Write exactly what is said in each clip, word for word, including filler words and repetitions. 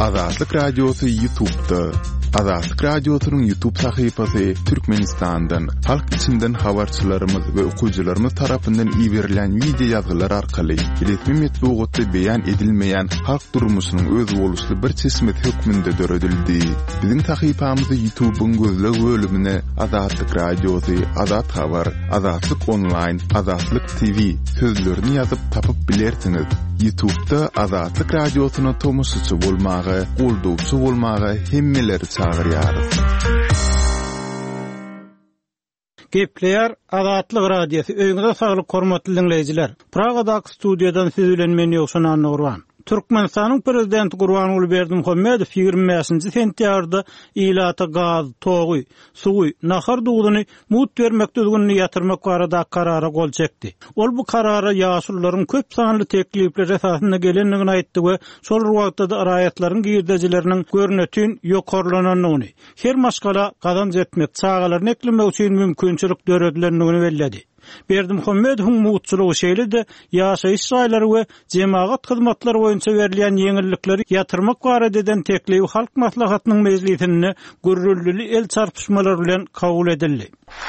Azatlyk Radiosu YouTube'da. Azatlyk Radiosu'nun YouTube sayfasy Türkmenistan'dan, halk içinden habarçylarymyz we okuwçylarymyz tarapyndan ýiberilen video ýazgylar arkaly resmi metbuatda beýan edilmeýän halk durmuşynyň öz boluşly bir çeşmet hökmünde döredildi. Biziň sayfamyzy YouTube'un gözleg bölümine Azatlyk Radiosu, Azat Habar, Azatlyk Online, Azatlyk T V sözlerini ýazyp tapyp bilersiňiz. YouTube'da Azatlyk Radiosu'na tomusçy bolmagy, goldowçy bolmagy hemmeleri çağırýarys. Gepleýär Azatlyk Radiosu. Öýüňizde saglyk hormatly dinleýijiler. Pragadaky studiýadan siz bilen men ýokşan Nurwan. Türkmenistanyň prezidenti Gurbanuly Berdimuhammedow ýygrimi beşinji sentýarda ilata gaz, togy, suwy, nahar dugduny mut bermekdigini ýatyrmak barada karara gol çekdi. Ol bu karara ýaşullaryň köp sanly teklipleri esasynda gelenligini aýtdy we şol wagtda raýatlaryň giýirdejileriniň görnetini ýokarlananyny, her maşgala gazanç etmek, çağalaryny eklemek üçin mümkinçilik döredilenligini belledi. Berdimuhammedowyň mutçylygy şeýle-de ýaşaýyş şaýlary we jemaat hyzmatlary boýunça berilýän ýeňillikleri ýatyrmak barada eden teklibi halk maslahatynyň mejlisinde gürrüllüli el çarpışmalary bilen kabul edildi.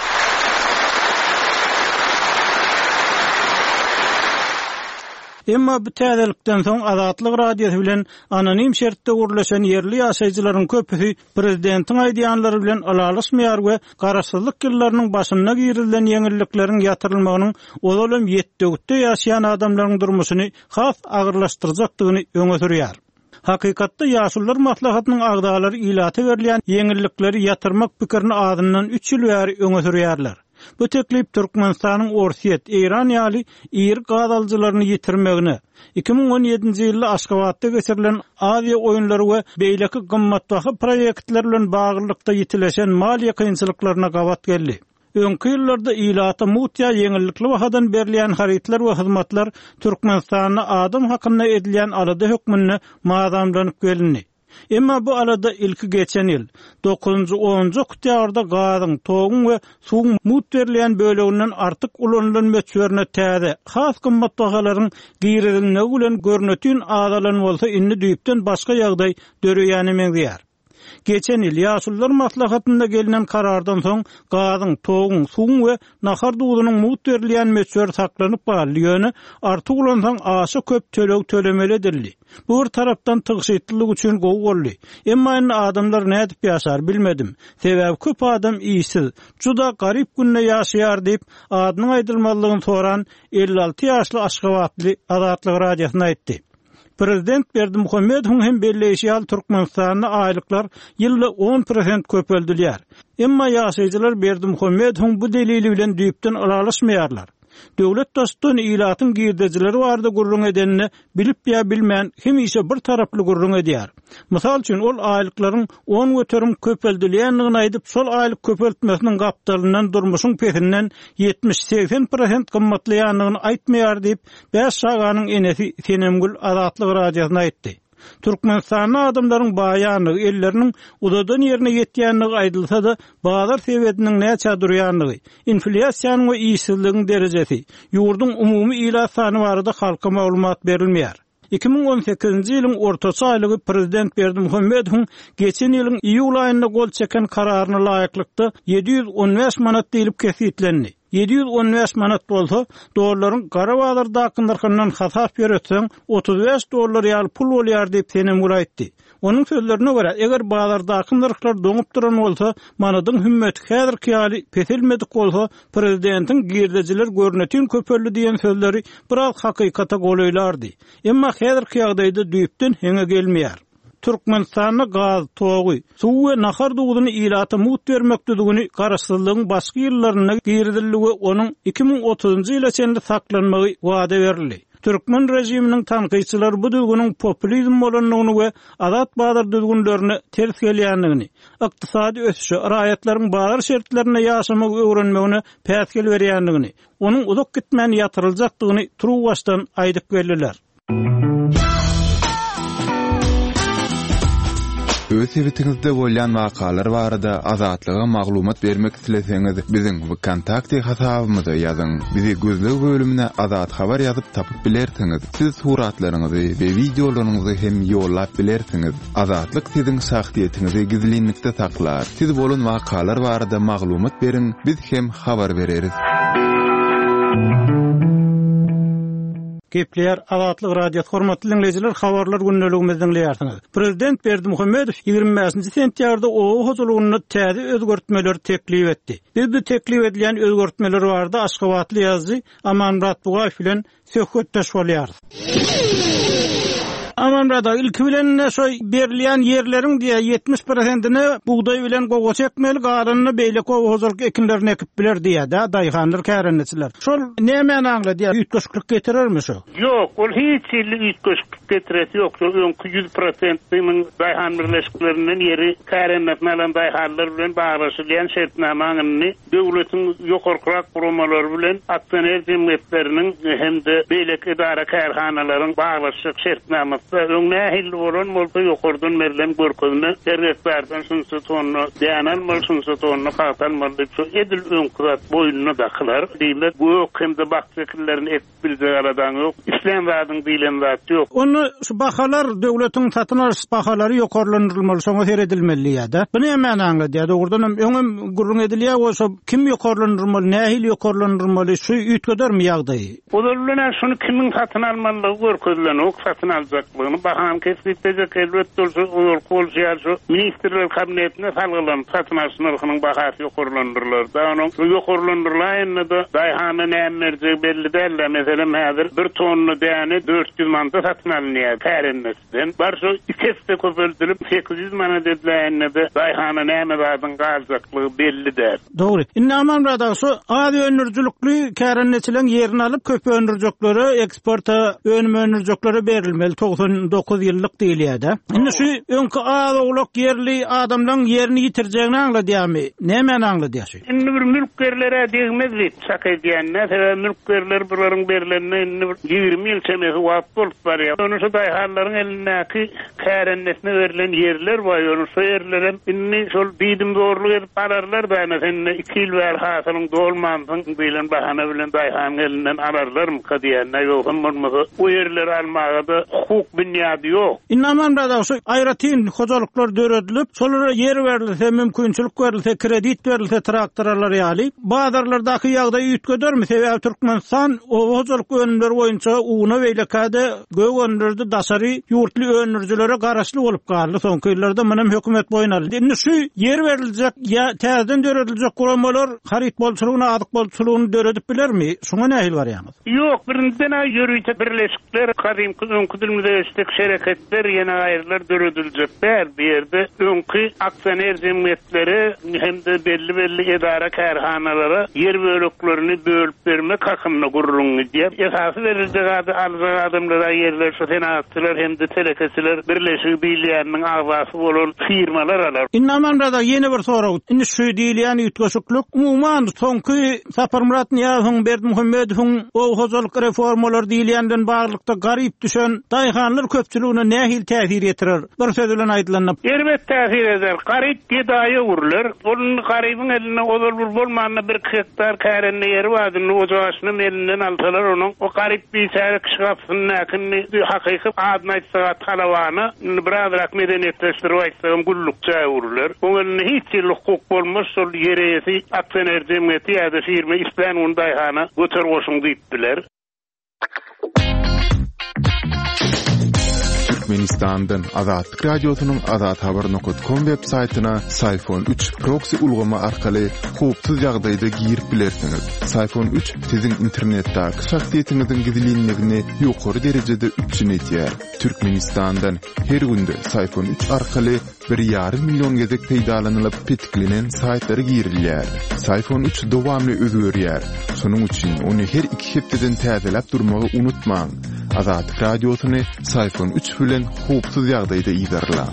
Emma bu täzelikden soň Azatlyk Radiosu bilen anonim şertde gurulşan yerli ýaşaýjylaryň köpüsi prezidentiň aýdýanlary bilen alalysmaýar we garaşsyzlyk ýyllarynyň başyna giýirilen ýeňillikleriň ýatyrylmagynyň olalym ýetdegitde ýaşaýan adamlaryň durmuşyny has agyrlaşdyrjakdygyny öňe sürýär. Hakykatda ýaşullar maslahatynyň agdalary ilata berilýän ýeňillikleri ýatyrmak pikirini adından üç ýyl bäri öňe sürýärler. Bu teklip Türkmenistanyň Orsiýet, Eýran ýaly ýer gadalçylaryny ýitirmegine, iki ming on ýedinji ýylda Aşgabatda geçirilen Aziýa oýunlary we beýleki gymmatbaha proýektler bilen baglykda ýitileşen maliýe kynçylyklaryna gabat geldi. Öňkü ýyllarda ilata mutya ýeňillikli bahadan berilýän haritler we hyzmatlar Türkmenistanyň adam hakynda edilýän alada hökmüne mazamlanyp geldi. Emma bu alada ilki geçen ýyl dokuzunji onunji oktýabrda gazyň, togyň we suwuň mut berilýän böleginden artyk ulanylan meçberine täze has gymmat bagalaryň giýirilmegi bilen görnetin adalan bolsa inni düýpden başga ýagdaý döreýäni meňzeýär. Geçen ýyl ýaşullar maslahatynda gelinen karardan soň gazyň, togyň, suwuň we nahar dugdunyň mut berilýän meçber saklanyp galýany artyk ulansaň aşy köp töleg tölemeli edildi. Bu bir tarapdan tygyşytlyk üçin gowy boldy. Emma indi adamlar nädip ýaşar bilmedim. Sebäbi köp adam iýsiz, juda garyp günne ýaşaýar diýip adynyň aýdylmalygyny soran elli alty ýaşly Aşgabatly Azatlyk Radiosyna aýtdy. Prezident Berdimuhammedow hem belleşýär Türkmenistanyň aýlyklar ýylda on prosent köpeldilýär. Emma ýaşaýjylar Berdimuhammedow bu delili bilen düýpden alalysmaýarlar. Döwlet dostun ilatyň giýirdejileri barada gurrun edenini bilip ýa bilmän hemişe bir taraply gurrun edýär. Mysal üçin ol aýlyklaryň on göterim köpeldilýänligini aýdyp şol aýlyk köpeltmesiniň gapdalynyň durmuşyň petinden yetmiş seksen prosent gymmatlaýanlygyny aýtmaýar diýip beş şaganyň enesi Senemgül Azatlyk Radiosyna aýtdy. Türkmenistanyň adamlaryň baýanyny, elleriniň udadan ýerine ýetýänligi aýdylsa-da, bazar sebäbiniň näçe durýanlygy, inflasiýanyň we işsizligiň derejesi, ýurdun umumy ila sany barada halka maglumat berilmeýär. iki ming on sekizinji ýylyň ortaçy aýlygy prezident Berdimuhammedow geçen ýylyň iýul aýynda gol çeken kararyna laýyklykda yedi yüz on beş manat diýilip kesitlendi. yedi yüz on beş manat bolsa, dollaryň gara bazarda akynlaryndan hasap beretsem otuz beş dollar ýaly pul bolýar diýip Senemgül aýtdy. Onun sözlerine göre eger bazarda akynlaryklar doňup duran bolsa, manadyň hümmet häzirki ýaly pesilmedik bolsa, prezidentiň giýirdejiler görnetin köpelli diýen sözleri biraz hakykata goýlardy. Emma häzirki ýagdaýda düýpden heňe gelmeýär. Türkmenistanyň gaz, togy, suw we nahar dugduny ilata mut bermekdigini garaşsyzlygyň başga ýyllaryna giýirdiligi onuň iki ming otuzunji ýyla çenli saklanmagy wada berildi. Türkmen rejiminiň tanqyçylary bu düzgünüň populizm bolanlygyny we azat bazar düzgünlerini ters gelýänligini, ykdysady ösüşi, raýatlaryň bazar şertlerine ýaşamagy öwrenmegine päsgel berýänligini, onuň uzak gitmän ýatyryljakdygyny turuw başdan aýdyp geldiler. Öz sebetiňizde bolýan wakalar barada azatlyga maglumat bermek isleseňiz, biziň kontakty hasabymyza ýazyň. Bizi gözlegi bölümine azat habar ýazyp tapyp bilersiňiz. Siz suratlaryňyzy we videolaryňyzy hem ýollap bilersiňiz. Azatlyk siziň şahsiýetinizi gizlinlikde saklar. Siz bolan wakalar barada maglumat beriň, biz hem habar bereriz. Gepler Azatlyk radio hormatly dinleyijiler, habarlar günneligimizden dinleýärsiňiz. Prezident Berdimuhammedow ýygrimi beşinji sentýarda owa huzurlugyny täze özgörtmeler teklip etdi. Biz bu teklip edilen özgörtmeler barada Aşgabatly ýazgy Amanrat Bugaýew bilen söhbetdeş bolýarys. Amanrada ilki bilen şo berilýän ýerleriň diýe ýetmiş prosentini buğday bilen gowa çekmeli, garanyny beýle gowa hozurky ekinlerini ekip biler diýe de daýhanlar kärenetçiler. Şol näme aňla diýe ýetmişlik getirermi şo? Ýok, ol hiç ýetmişlik getireti ýok. Öňkü yüz prosent bilen daýhan birleşiklerinden ýeri kärenetmelen daýhanlar bilen bagyşylýan şertnamanyny döwletiň ýokarkyrak gurulmalary bilen aksioner jemgyýetleriniň hemde beýlek idara kärhanalaryň bagyşyk şertnama öňne hil bolan bolsa ýokardan merilen görkezini terletlerden şunsa tonu dänen mal şunsa tonu patal mal şu edil öňkürat boýunyna daklar diýler. Bu hemde bakçyklerini et bildi aradan ýok. İslam wadyň diýlen zat ýok. Onu şu bahalar döwletiň satyn alyş bahalary ýokarlandyrylmaly, şoňa seredilmeli ýa-da. Bu näme aňla diýdi? Ogurdan öňüm gurrun edilýär bolsa kim ýokarlandyrmaly, nähil ýokarlandyrmaly, şu ýetgedermi ýagdaý? Olarlar şunu kimin satyn almaly görkezlerini ok satyn aljak. Bunu bahan kesiptecek elbette olsa ol kolşyar şu ministrler kabinetine salgylan satyn alyş narhynyň bahasy ýokarlandyrlar. Da onuň ýokarlandyrlaýyny da daýhany nämerje belli däl. Meselem häzir bir tonu däni dört yüz manata satyn alynýar kärenmesden. Bar şu ikisi köpeltilip sekiz yüz manata dediläýände de daýhany näme badyň galjaklygy belli däl. Dogry. Innaman rada şu ady önürjülükli kärenetçileň ýerini alyp köp önürjüklere eksporta önüm önürjüklere berilmeli. dokuz ýyllyk diýilýär-de. Indi şu öňkü azoglyk ýerli adamlaryň ýerini ýitirjegini aňladýarmy? Näme aňladýar? Indi bir mülkberlere diýmezdi, şaka diýende, sebäbi mülkberler bilaryň berilenine ýygrimi ýyl çemesi wagt bolup barýar. Onu şu daýhanlaryň elindäki kärennesine berilen ýerler bar, onu şu ýerlere indi şol diýdim zorluk edip bararlar da, sende iki ýyl wer hasylyň dolmansyň bilen bahana bilen daýhanyň elinden ararlarmy diýende, ýok, bolmasa o ýerleri almaga da hukuk bünyady ýok. Innaman da şu aýratyn hojalyklar döredilip, şolara ýer berilse, mümkinçilik berilse, kredit berilse traktorlar ýaly, bazarlardaky ýagdaý ýetgedermi? Sebäbi Türkmenistan o hojalyk önümleri boýunça uğuna beýlekade göw önürdi daşary ýurtly önürjülere garaşly bolup galdy. Soňky ýyllarda menem hökümet boýunary. Indi şu ýer beriljek ýa täzeden dörediljek guramalar harit bolçulugyna, adyk bolçulugyny döredip bilermi? Şoňa nähil barýar? Ýok, birinden ýörüýte birleşikler kadymky öňkü dilmide istek şereketler ýene aýrylar dörediljekler. Bu ýerde öňkü aksioner jemgyýetleri hemde belli belli idara kärhanalara ýer böleklerini bölüp bermek hakyny gurrun diýip esasy beriljek adamlara ýerler şu senatçylar hemde telekesiler birleşigi diýilýäniň agzasy bolan firmalar alar. Innaman da ýene bir soraw. Indi şu diýilýän ýetgeşiklik umumyň soňky Saparmurat Niýazowyň Berdimuhammedowyň o hojalyk reformalar diýilýänden baglykda garyp düşen daýhanlar köpçüligine nähil täsir ýetirer? Bir söz bilen aýdylanyp. Elbet täsir eder. Garyp diýdaýy urlar. Onun garybyň eline olur bolmanyny bir hektar kärenli ýeri wadyny ojaşyny elinden alsalar, onuň o garyp biçare kişi gapsyny näkinni hakyky adyny aýtsaga talawany birazrak medeniyetleşdirip aýtsam gullukça urlar. Onuň hiç hukuk bolmaz, şol ýeresi aksioner jemgyýeti ýa-da firma islen onu daýhana götür goşuň diýipdiler. Türkmenistan'dan Azatlyk radiosynyň azat habar nokta com web saytyna Sayfon üç proxy ulgama arkaly hukuksyz ýagdaýda girip bilersiňiz. Sayfon üç siziň internetdäki şahsiýetiniziň gizlinligini ýokary derejede üçin etýär. Türkmenistan'dan her günde Sayfon üç arkaly bir ýarym million gezek peýdalanylyp petiklenen saytlary girilýär. Sayfon üç dowamly özgörýär. Şonuň üçin ony her iki hepdeden täzelep durmagy unutmaň. Azatlyk radiosyny Sayfon üç bilen hukuksyz ýagdaýda ýygarlar.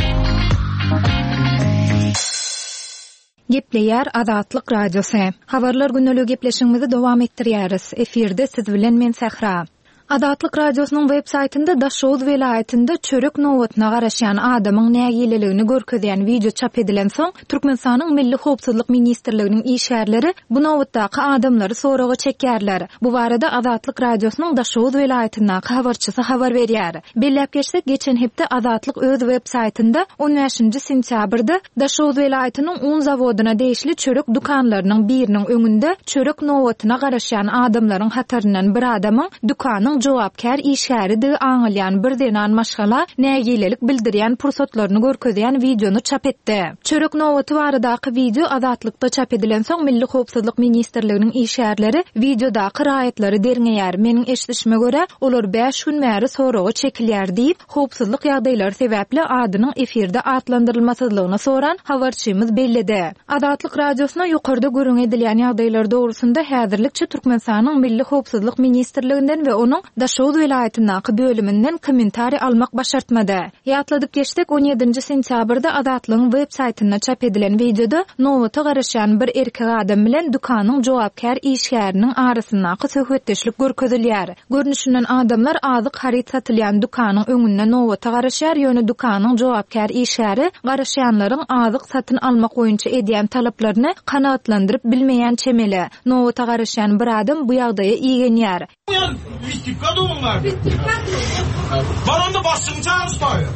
Gepleýär Azatlyk radiosy. Habarlar günneligi gepleşigimizi dowam etdirýäris. Eferde siz bilen men Sahra. Adatlyk radiosynyň web saytynda Daşoz welaýatynda çörek nowatyna garaşan adamyň nägileligini görkezýän video çap edilen soň Türkmenistanyň Milli Howpsuzlyk Ministrliginiň işgärleri bu nowatdaky adamlary soraga çekýärler. Bu barada Adatlyk radiosynyň Daşoz welaýatyna habarçysy habar berýär. Belläp geçsek, geçen hepde Adatlyk öz web saytynda on beşinji sentýabrda Daşoz welaýatynyň on zawodyna değişli çörek dukanlarynyň biriniň öňünde çörek nowatyna garaşan adamlaryň hataryndan bir adamyň dukanyň jogapkär işgäridi aňylýan bir denan maşgala nägilelik bildirýän pursatlaryny görkezýän videonu çap etdi. Çörek nowaty baradaky video Adatlykda çap edilen soň Milli Howpsuzlyk Ministrliginiň işgärleri videodaky raýatlary derňeýär. Meniň eşitişime görä olar beş gün märi soragy çekilýär diýip howpsuzlyk ýagdaýlary sebäpli adynyň efirde atlandyrylmasyzlygyny soran habarçymyz bellidi. Adatlyk radiosyna ýokarda görüň edilýän ýagdaýlar dogrusyna häzirlikçe Türkmenistanyň Milli Howpsuzlyk Ministrliginden we onuň Daşoz welaýatynyň bölüminden kommentari almak başartmady. Ýatladyk geçdik, on ýedinji sentýabrda Adatlygyň web saytyna çap edilen videoda nowata garaşan bir erkek adam bilen dukanyň jogapkär işgäriniň arasyndaky söhbetdeşlik görkezilýär. Görnüşinden adamlar azyk harit satylýan dukanyň öňünde nowata garaşýar, ýöne dukanyň jogapkär işgäri garaşanlaryň azyk satyn almak boýunça edýän talaplaryny kanaatlandyryp bilmeýän çemeli. Nowata garaşan bir adam bu ýagdaýa iýenýär. Vittikka doğumlar. Var onda başını çağırışlar.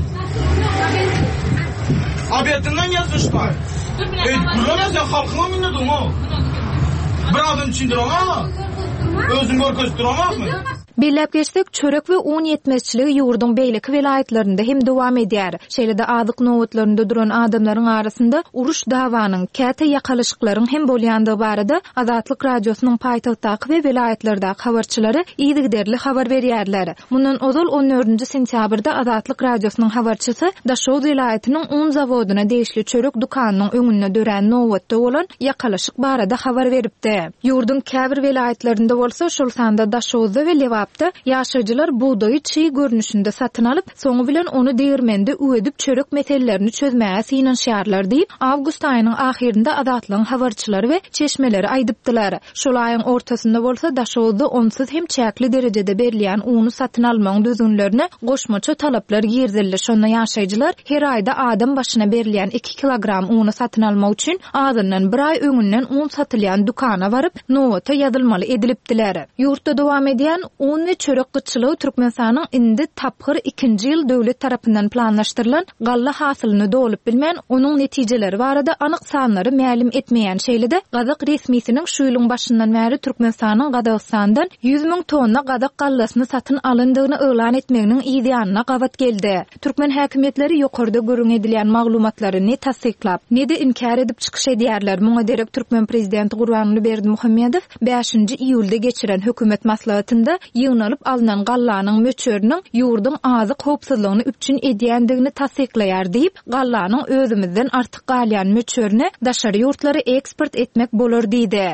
Abiyetinden yazmışlar. E, burada sen halkına minnedin o. Bir adam içindir ama. Özün görköztür ama mı? Belläp geçsek, çörek we un yetmezçiligi ýurduň beýleki welaýatlarynda hem dowam edýär. Şeýlede azyk nowatlarynda duran adamlaryň arasynda uruş dawanyň, käte ýakalyşyklaryň hem bolýandygy barada Adatlyk radiosynyň paýtagtdaky we welaýatlardaky habarçylary ýygyderli habar berýärler. Mundan ozal on dördünji sentýabrda Adatlyk radiosynyň habarçysy Daşoz welaýatynyň un zawodyna değişli çörek dukanynyň öňünde dören nowatda bolan ýakalyşyk barada habar beripdi. Ýurduň käbir welaýatlarynda bolsa, şol sanda Daşozda we Lewapda ýaşaýjylar buğdaýy çy görnüşinde satyn alyp, soňu bilen onu degirmende üwedip çörek mesellerini çözmäge synanşýarlar diýip awgust aýynyň ahirinde Adatlygyň habarçylary we çeşmeleri aýdypdylar. Şol aýyň ortasynda bolsa Daşozda onsuz hem çäkli derejede berilýän uny satyn almagyň düzünlerine goşmaça talaplar girdildi. Şonda ýaşaýjylar her aýda adam başyna berilýän iki kilogram uny satyn almak üçin adından bir aý öňünden un satylýan dukana baryp nowata ýazylmaly edilipdiler. Ýurtda dowam edýän un we çörek gyçylygy Türkmenistanyň indi taphyr ikinji ýyl döwlet tarapyndan planlaşdyrylan galla hasylyny dolup bilmän, onuň netijeleri barada anyk sanlary mälim etmeýän şeýlede Gazak resmisiniň şu ýylyň başyndan bäri Türkmenistanyň Gazakstandan yüz miň tonna Gazak gallasyny satyn alyndygyny öýlan etmeginiň ideýanyna gawat geldi. Türkmen häkimetleri ýokarda görüň edilýän maglumatlary ne tasdiklap, ne de inkar edip çykyş edýärler. Muňa derek Türkmen prezidenti Gurbanguly Berdimuhammedow beşinji iýulda geçiren hökümet maslahatynda ýygnalyp alynan gallanyň möçöriniň ýurduň azyk howpsuzlygyny üçin edýändigini tasdiklaýar diýip, gallanyň özümizden artyk galýan möçörine daşary ýurtlary eksport etmek bolar diýdi.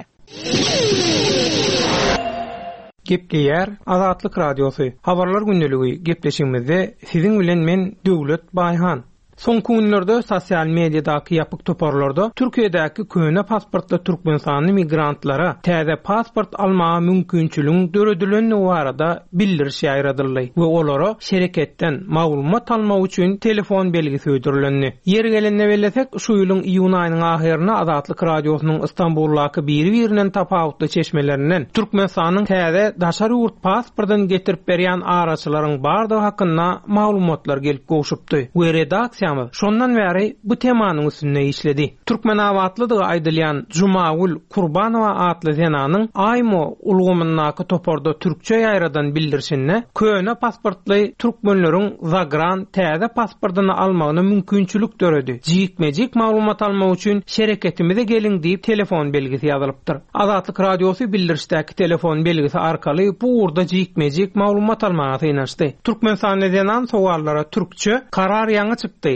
Gepleýär Adatlyk radiosy. Habarlar günneligi gepleşigimizde siziň bilen men Döwlet Baýhan. Soňky günlerde sosial mediadaky ýapyk toparlarda Türkiýedäki köne pasportly Türkmenistanyň migrantlara täze pasport almagy mümkinçiligi döredilen barada bildiriş ýaýradyldy we olara şereketden maglumat almak üçin telefon belgisi ödürilendi. Ýeri gelende bellesek, şu ýylyň iýun aýynyň ahyryna Adatlyk radiosynyň Istanbuldaky biri-birinden tapawutly çeşmelerinden Türkmenistanyň täze daşary ýurt pasportyn getirip berýän araçylaryň bardygy hakynda maglumatlar gelip goşupdy. We redaksiýa şondan bäri bu temanyň üstünde işledi. Türkmen awatlydygy aýdylýan Jumagul Kurbanowa atly zenanyň aýmo ulgamyndaky toparda türkçe ýaýradan bildirişinde köne pasportly türkmenleriň zagran täze pasportyny almagyna mümkinçilik döredi. Jikmejik maglumat almak üçin şereketimize gelin diýip telefon belgisi ýazylypdyr. Adatlyk radiosy bildirişdäki telefon belgisi arkaly bu urda jikmejik maglumat almagy synanşdy. Türkmen sanyny zenan sowallara türkçe karar ýaňy çykdy.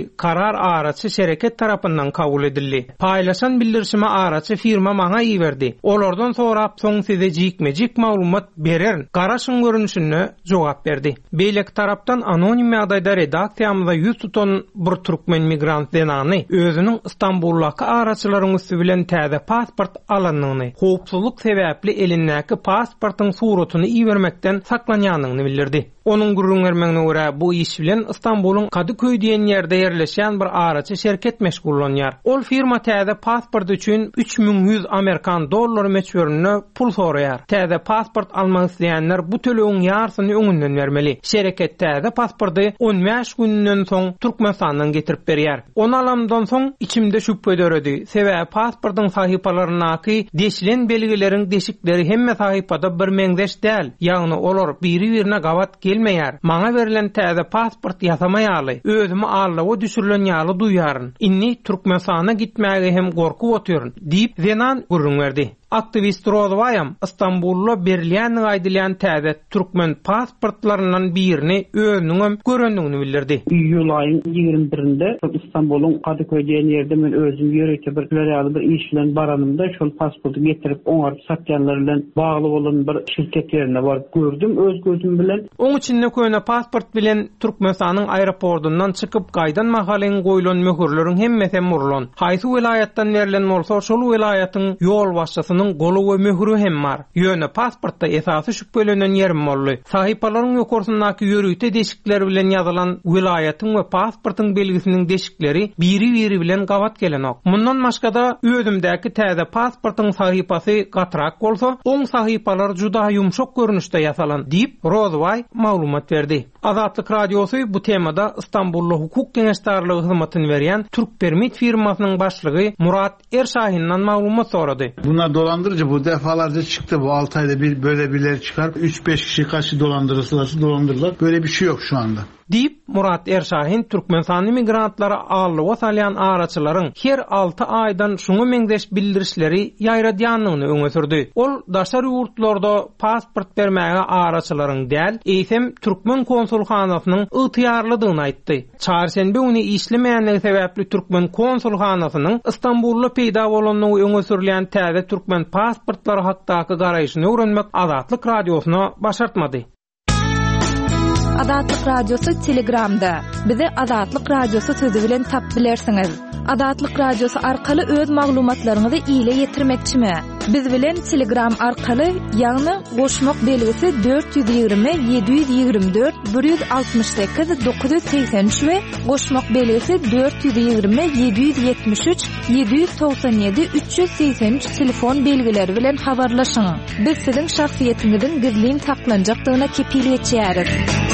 ýaly karar araçy şereket tarapyndan kabul edildi. Paýlaşan bildirişime araçy firma maňa iýerdi. Olardan sorap soň size jikmejik maglumat berer. Garaşyň görünüşine jogap berdi. Beýlek tarapdan anonim ýagdaýda redaksiýamyzda ýüz tutan bir türkmen migrant denany özüniň İstanbul'laky araçylaryň üstü bilen täze pasport alanyny, howpsuzlyk sebäpli elindäki pasportyň suratyny iýermekden saklanýanyny bildirdi. Onun gurrungermegine görä bu iş bilen İstanbul'un Kadıköy diýen ýerde ýerleşen bir araçy şerket meşgullanýar. Ol firma täze pasport üçin üç miň yüz Amerikan dollary meçhörüne pul soraýar. Täze pasport almak isleýänler bu tölegiň ýarsyny öňünden bermeli. Şereket täze pasporty on beş günden soň Türkmenistandan getirip berýär. Onu alamdan soň içimde şüphe döredi. Sebäbi pasportyň sahypalarynaky deşilen belgileriň deşikleri hemme sahypada bir meňdeş däl. Ýagny olar biri-birine gawat gelmeýär. Maňa berilen täze pasport ýasamaýaly. Özümi allawa düşürilen ýaly duýaryn. Inni Türkmenistana gitmäge hem gorkup oturyn diýip Zenan gurrun berdi. Aktivist Rozwayam İstanbul'la berilýän gaýdylýan täze türkmen pasportlarynyň birini özüniň görendigini bildirdi. İýul aýynyň ýygrimi birinde İstanbul'un Kadıköy diýen ýerde men özüm ýörekde bir ýaly bir iş bilen baranymda şol pasporty getirip oňar satýanlar bilen bagly bolan bir şirket ýerine baryp gördüm öz gözüm bilen. Oň içinde köýne pasport bilen Türkmenistanyň aeroportundan çykyp gaýdan mahalen goýulan möhürleriň hemmesi murlan. Haýsy vilayatdan berilen bolsa şol vilayatyň ýol başçysynyň golu we möhürü hem bar. Ýöne pasportda esasy şüphelenen ýerim boldy. Sahypalaryň ýokursundaky ýörükde deşikler bilen ýazylan vilayatyň we pasportyň belgisiniň deşikleri biri-biri bilen gawat gelenok. Mundan başgada özümdäki täze pasportyň sahypasy gatrak bolsa, oň sahypalar juda ýumşak görünüşde ýasalan diýip Rozway maglumat berdi. Azatlyk radiosu bu temada İstanbul'da hukuk geňeşdarlygy hyzmatyny berýän Türk Permit firmasynyň başlygy Murat Erşahindan maglumat sorady. Bunlar dolandırıcı, bu defalarca çıktı, bu altı ayda bir böyle birileri çıkar, üç beş kişi kaçı dolandırırsa dolandırırlar. Böyle bir şey yok şu anda. Deyip Murat Erşahin Türkmenistany migrantlara ağırlığa salyan araçylaryň her altı aydan şunu meňdeş bildirişleri ýaýradýanlygyny öňe sürdi. Ol daşary ýurtlarda pasport bermäge araçylaryň däl, eýsem Türkmen konsulhanasynyň ýtýarlydygyny aýtdy. Çarşembe güni işlemeýänligi sebäpli Türkmen konsulhanasynyň İstanbul'da peýda bolanyny öňe sürilýän täze türkmen pasportlary hakdaky garaýşyny öwrenmek Azatlyk radiosuna başartmady. Azatlyk radiosu Telegramda. Bizi Azatlyk radiosu sözi bilen tap bilersiňiz. Azatlyk radiosu arkaly öz maglumatlaryňyzy ýyla ýetirmekçimi? Biz bilen Telegram arkaly ýagny goşmak belgisi dört yüz ýygrimi yedi yüz ýygrimi dört bir yüz altymyş sekiz dokuz yüz seksen üç we goşmak belgisi dört yüz ýygrimi yedi yüz ýetmiş üç yedi yüz toksan ýedi üç yüz seksen üç telefon belgileri bilen habarlaşyň. Biz siziň şahsiýetiňiziň gizlin saklanjakdygyna kepiliyet çäriz.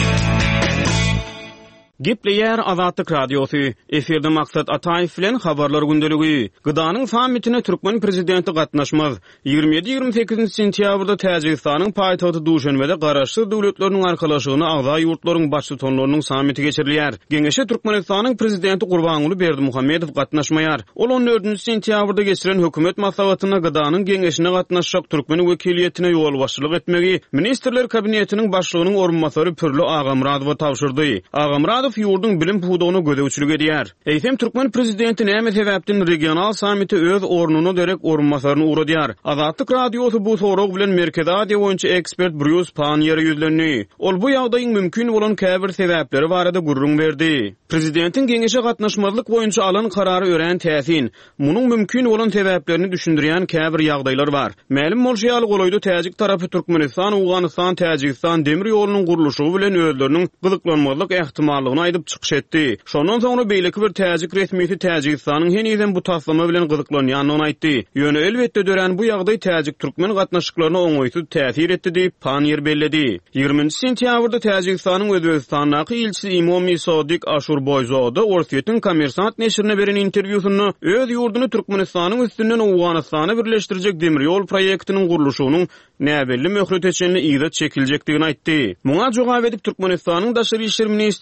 Gepleýär Azatlyk radiosu. Eferde maksat Ataýew bilen habarlar gündeligi. Gıdanyň sammitine Türkmen prezidenti gatnaşmaz. ýygrimi ýedi ýygrimi sekizinji sentýabrda Täjikistanyň paýtagty Duşanbede garaşly döwletleriniň arkalaşygyny agza ýurtlaryň başçylarynyň sammiti geçirilýär. Geňeşe Türkmenistanyň prezidenti Gurbanguly Berdimuhammedow gatnaşmaýar. Ol on dördünji sentýabrda geçiren hökümet maslahatyna gıdanyň geňeşine gatnaşjak türkmen wekiliýetine ýol başçylyk etmegi ministrler kabinetiniň başlygynyň orunmasary Pürlü Agamradowa tawşyrdy. Agamradow ýurdun bilim pudugyny gödäwçilik edýär. Eýsem Türkmen prezidenti näme sebäpden regional sammiti öz ornuny derek orunmasaryny uradýar. Azatlyk radiosu bu sorag bilen Merkezi Aziýa boýunça ekspert Bruce Panier ýüzlendi. Ol bu ýagdaýyň mümkin bolan käbir sebäpleri barada gurrun berdi. Prezidentiň geňeşe gatnaşmazlyk boýunça alan karary ören täsin, munyň mümkin bolan sebäplerini düşündirýän käbir ýagdaýlar bar. Mälim bolşýaly goloýdy Täjik tarapy Türkmenistan, Awganistan, Täjikistan demir ýolunyň gurulşy bilen özleriniň gyzyklanmazlyk ähtimallygyny aýdyp çykyş etdi. Şondan soňra beýleki bir Täjik resmiýeti Täjikistanyň heniden bu taslama bilen gyzyklanýanyny aýtdy. Ýöne elbetde dören bu ýagdaý Täjik türkmen gatnaşyklaryna oňoýsuz täsir etdi diýip Panier belledi. ýygrimiňji sentýabrda Täjikistanyň Özbegistanyň ilçisi Imomi Sodik Aşurboýzoda Orsiýetiň Kommersant neşrine beren interwýusyny öz ýurduny Türkmenistanyň üstünden Awganystany birleşdirjek demir ýol proýektiniň gurulşynyň näbelli möhret etjekini ýygyt çekiljekdigini aýtdy. Muňa jogap edip Türkmenistanyň daşary işler ministrligi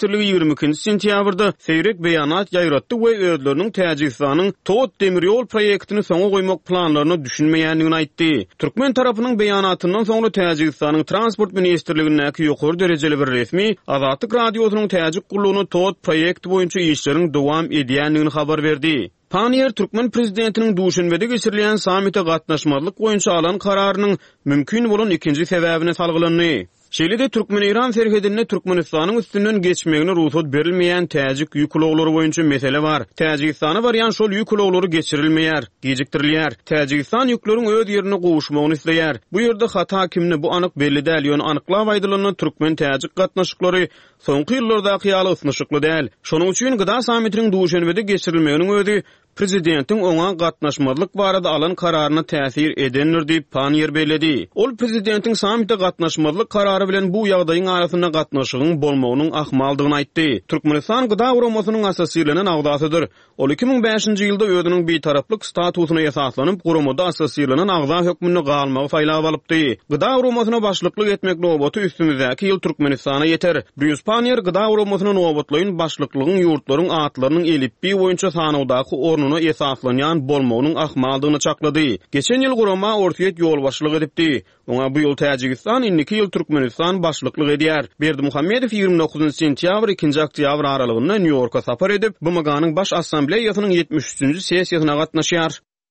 ýyrymy ikinji sentýabrda seýrek beýanat ýaýratdy we özleriniň Täjikistanyň Towat demiryol proýektini soňa goýmak planlaryny düşünmeýändigini aýtdy. Türkmen tarapynyň beýanatyndan soňra Täjikistanyň transport ministrligindäki ýokary derejeli bir resmi Azatlyk radiosynyň Täjik gullugyny Towat proýekti boýunça işleriň dowam edýändigini habar berdi. Panier Türkmen prezidentiniň duşanbede geçirilen samite gatnaşmazlyk boýunça alan kararynyň mümkin bolan ikinji sebäbine salgylandy. Şeýle-de Türkmen-İran serhedine Türkmenistanyň üstünden geçmegine ruhsat berilmeýän Täjik ýük ulaglary boýunça mesele bar. Täjikistana barýan şol ýük ulaglary geçirilmeýär, gejikdirilýär. Täjikistan ýükleriň öz ýerine gowuşmagyny isleýär. Bu ýerde hata kimni bu anyk belli däl, ýöne anyklap aýdylyny Türkmen-Täjik gatnaşyklary soňky ýyllarda ýaly ysnşykly däl. Şonuň üçin Gyda samitiniň duşanbede geçirilmeginiň özi prezidentiň oňa gatnaşmazlyk barada alan kararyna täsir edendir diýip Panier beledi. Ol prezidentiň samite gatnaşmazlyk karary bilen bu ýagdaýyň arasynda gatnaşygyň bolmagynyň ahmaldygyny aýtdy. Türkmenistan Gyda Guramasynyň asasyrlanan agdasydyr. Ol iki ming beşinji ýylda özüniň beýtaraplyk statusyna esaslanyp Guramada asasyrlanan agda hökmüni galmagy faýlap alypdy. Gyda Guramasyna başlyklyk etmek nobaty üstümizdäki ýyl Türkmenistana ýeter. Brüs Panier Gyda Guramasyna nobatlaryň başlyklygyň ýurtlaryň atlarynyň elipbi boýunça sanawdaky ornuny esaslanýan bolmagynyň ahmaldygyny çaklady. Geçen ýyl Gurama ortaýet ýol başlyk edipdi. Oňa bu ýyl Täjikistan indiki ýyl Türkmenistan başlyklyk edýär. Berdimuhammedow ýygrimi dokuzynjy sentýabr ikinji oktýabr aralygynda New Yorka sapar edip bu maganyň baş assambleýasynyň ýetmiş üçünji sessiýasyna gatnaşýar.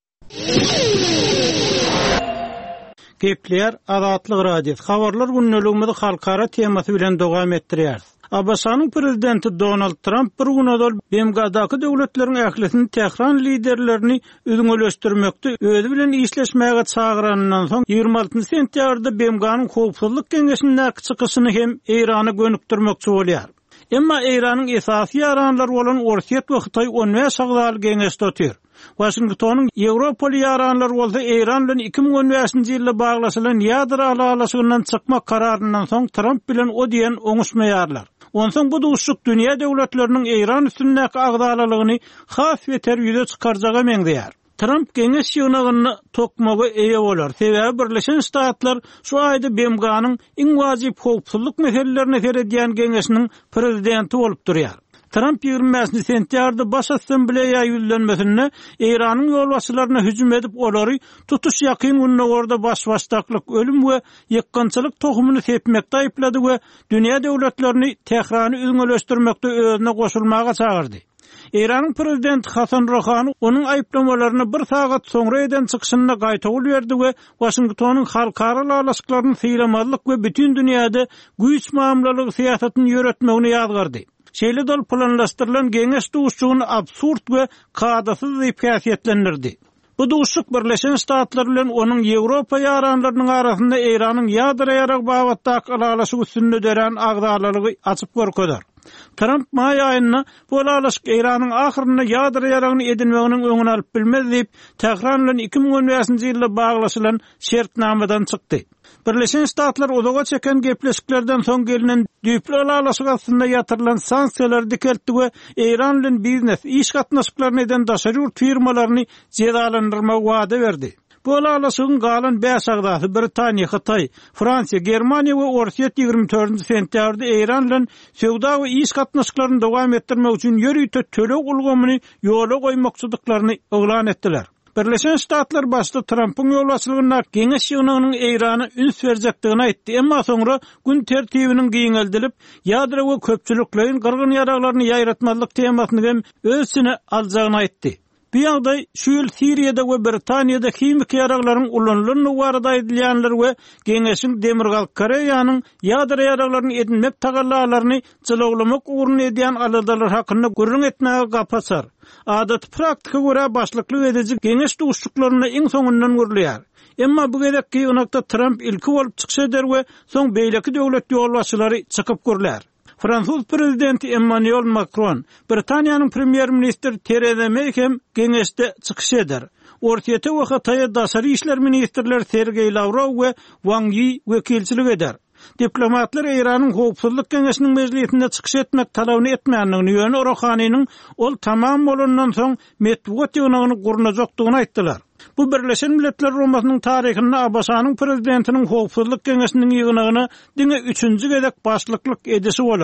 Gepler Azatlyk radio habarlar günneligimizi halkara temasy bilen dowam etdirýär. Abasanyň prezidenti Donald Trump bir günedol B M G'daky döwletleriň ählisini Tehran liderlerini öňeleşdirmekde özü bilen işleşmäge çagyranyňdan soň ýygrimi altynjy sentýabrda B M G'nyň howpsuzlyk geňeşiniň çykyşyny hem Eýrany gönükdirmekçi bolýar. Emma Eýranyň esasy ýaranlary bolan Orsiýet we Hytaý on beş agdaly geňeşde ötýär. Washingtonyň Ýewropaly ýaranlary bolsa Eýran bilen iki ming on beşinji ýylda baglaşylan ýadra alagasyndan çykmak kararyndan soň Trump bilen o diýen oňuşmaýarlar. Onsoň bu duşuk dünýä döwletleriniň Eýran üstündäki agdalalygyny has we terbiýede çykarjaga meňdeýär. Trump geňeş ýygynyny tokmagy eýe bolar. Sebäbi Birleşen Ştatlar şu aýda B M G'nyň iň wajyp howpsuzlyk meselelerini seredýän geňeşiniň prezidenti bolup durýar. Trump ýygrimi beşinji sentýabrda baş assambleýa ýüzlenmesinde Eýranyň ýolbaşçylaryna hüjüm edip olary tutuş ýakyn gününe orada baş-başdaklyk, ölüm we ýykgynçylyk tohumyny sepmekde aýplady we dünýä döwletlerini Tehrany öňeleşdirmekde özüne goşulmaga çagyrdy. Eýranyň prezidenti Hasan Rouhany onuň aýplamalaryny bir sagat soňra eden çykyşyna gaýtagyl berdi we Washingtonyň halkara alaskaryny syýlamazlyk we bütün dünýäde güýç mamlalyk syýasatyny ýöretmegini ýazgardy. Şeýle dol planlaşdyrylan geňeş duşugyny absurd we kadasyz diýip häsiýetlendirdi. Bu duşuk Birleşen Ştatlar bilen onuň Ýewropa ýaranlarynyň arasynda Eýranyň ýadra ýarak babatdaky alagasy üstünde dören agdalalygy açyp görkezler. Trump may aýyna bu alagasy Eýranyň ahyrynda ýadra ýaragyny edinmeginiň öňüni alyp bilmez diýip Tehran bilen iki ming on beşinji ýylda baglaşylan şertnamadan çykdy. Birleşen Ştatlar odaga çeken gepleşiklerden soň gelinen düýpli alagasy aslynda ýatyrylan sanksiýalar dikeltdi we Eýran bilen biznes iş gatnaşyklaryny eden daşary ýurt firmalaryny jezalandyrmagy wada berdi. Bu alagasyn galan beş agdasy Britaniýa, Hytaý, Fransiýa, Germaniýa we Orsiýet ýygrimi dördünji sentýabrda Eýran bilen söwda we iş gatnaşyklaryny dowam etdirmek üçin ýörüýte tölek ulgamyny ýola goýmakçylyklaryny oglan etdiler. Birleşen Ştatlar başda Trump'ın ýolbaşçylygyna geňeş ýygynyň Eýrany üns berjekdigini aýtdy. Emma soňra gün tertibiniň giňeldilip, ýadra we köpçüliklerin gyrgyn ýaraglaryny ýaýratmazlyk temasyny hem özüne aljagyny aýtdy. Bu ýagdaý şu ýyl Siriýada we Britaniýada himik ýaraglaryň ulanlygyny barada edilýänler we geňeşiň Demirgal Koreýanyň ýadra ýaraglaryny edinmek tagallalaryny jylawlamak ugrun edýän aladalar hakynda gurrun etmäge gapasar. Adat praktika görä başlyklyk edici geňeş duşuklaryna iň soňundan görülýär. Emma bu gedekki ýonakda Trump ilki bolup çyksa eder we soň beýleki döwlet ýolbaşçylary çykyp görler. Fransuz prezidenti Emmanuel Macron, Britaniýanyň premier ministri Theresa May hem geňeşde çykyş eder. Orsiýete we Hytaýa daşary işler ministrleri Sergey Lavrov we Wang Yi wekilçilik eder. Diplomatlar Eýranyň howpsuzlyk geňeşiniň mejlisinde çykyş etmek talabyny etmänligini ýöne Rouhanyň ol tamam bolandan soň metbuat ýygyny gurnajakdygyny aýtdylar. Bu Birleşen Milletler Romasynyň taryhynda Abasanyň prezidentiniň howpsuzlyk geňeşiniň ýygynyny diňe üçünji gezek başlyklyk edişi bolar.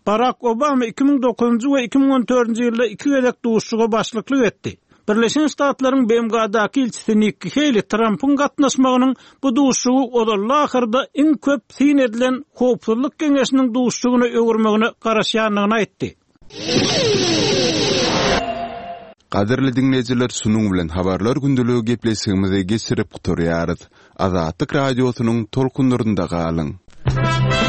Barack Obama iki bin dokuzunjy we iki bin on dördünjy ýylda iki gezek duşuşyga başlyklyk etdi. Birleşen Ştatlaryň B M G'daky elçisi Nikki Haley Trump'ın gatnaşmagynyň bu duşuşygy odaly ahyrda iň köp sin edilen Howpsuzlyk Geňeşiniň duşuşygyna öwürmegine garaşýanlygyny aýtdy. Qadirli dinleyijiler, sunuň bilen habarlar gündeligi gepleşigimize geçirip guturýarys. Azatlyk radiosynyň tolkunlarynda galyň.